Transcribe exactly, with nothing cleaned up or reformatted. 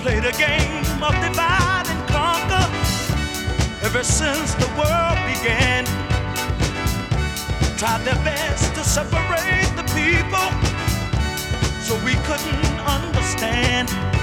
played a game of divide and conquer ever since the world began. Tried their best to separate the people so we couldn't understand.